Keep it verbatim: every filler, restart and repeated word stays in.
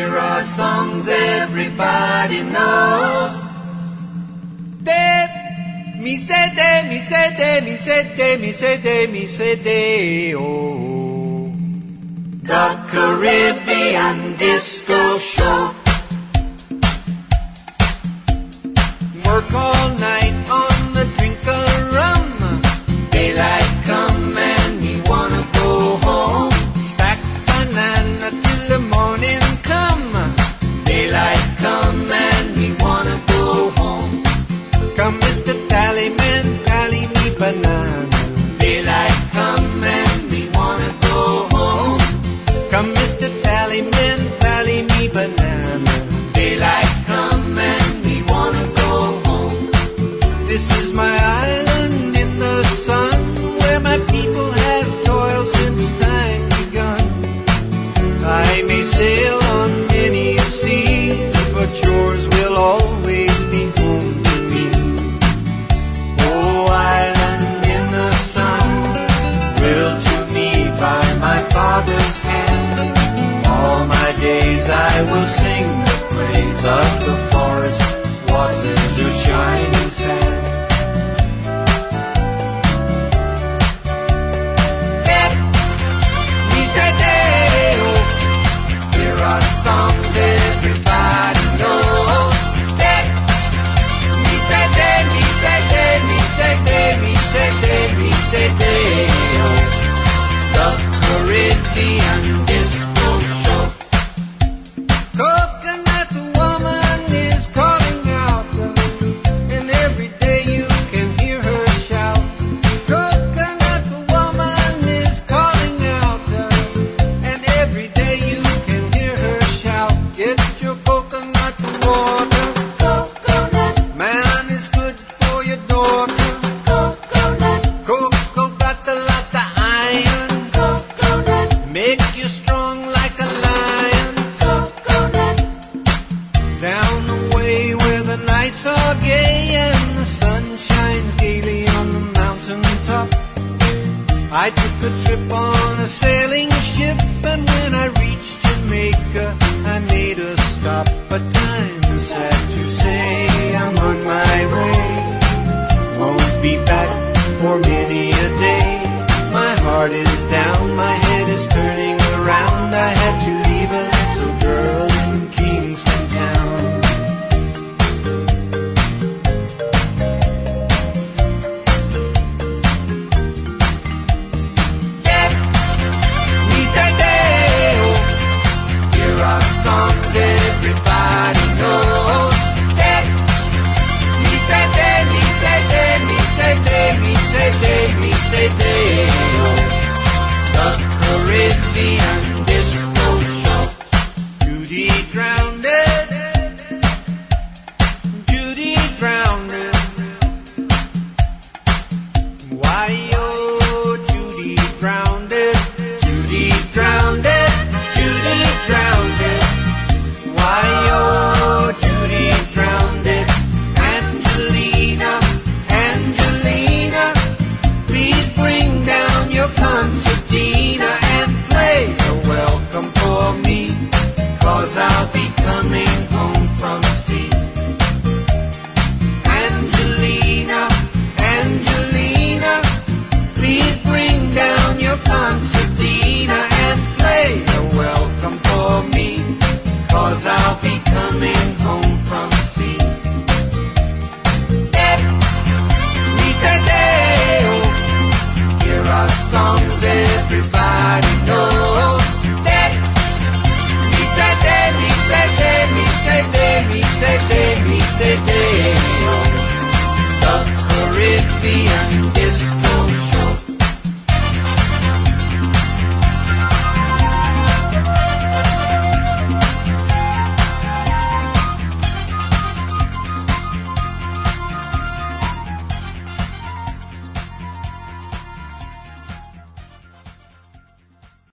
Here are songs everybody knows. De, mi se de, mi se de, mi se de, mi se de, mi se de, oh. The Caribbean Disco Show. Work all night on the drink of rum. Daylight come and we wanna go home. Stack banana till the morning come. Daylight come and we wanna go home. Come Mister Tallyman, tally me banana. Daylight come and we wanna go home. Come Mister Tallyman, tally me banana. Daylight come and we wanna go home. This is my island in the sun, where my people have toiled since time begun. I may sail on many a sea, but yours will always be home to me. Oh, island in the sun, willed to me by my father's hand. All my days I will sing the praise of the forest, waters of shining sand. Here are songs everybody knows. Mi se de, mi se de, mi se de, mi se de, mi se de, oh. The Caribbean Disco Show. Coconut woman is calling out, and every day you can hear her shout. Coconut woman is calling out, and every day you can hear her shout. Get your coconut water. Coconut. Man is good for your daughter. Coconut. Cocoa got a lot of iron. Coconut. Make you strong like a lion. Coconut. Down the way where the nights are gay and the sun shines gaily on the mountain top, I took a trip on a sailing ship, and when I reached Jamaica, I made a stop. But time is sad to say I'm on my way. Won't be back for many a day. My heart is down, my head is turning around. I had to leave a little girl in Kingston Town. Here are songs everybody knows. Mi se de, mi se de, mi se de, mi se de, mi se de, oh. The Caribbean Disco Show. Judy drowned it. Judy drowned it. Why, oh, Judy drowned it. Judy drowned it. Judy drowned it. Why, oh, Judy drowned it. Angelina, Angelina, please bring down your concertina and play a welcome for me, 'cause I'll be coming home from sea. Angelina, Angelina, please bring down your concertina and play a welcome for me, 'cause I'll be coming home from sea. Mi se de, oh. Here are songs everybody knows. Mi se de, mi se de, mi se de, mi se de, mi se de.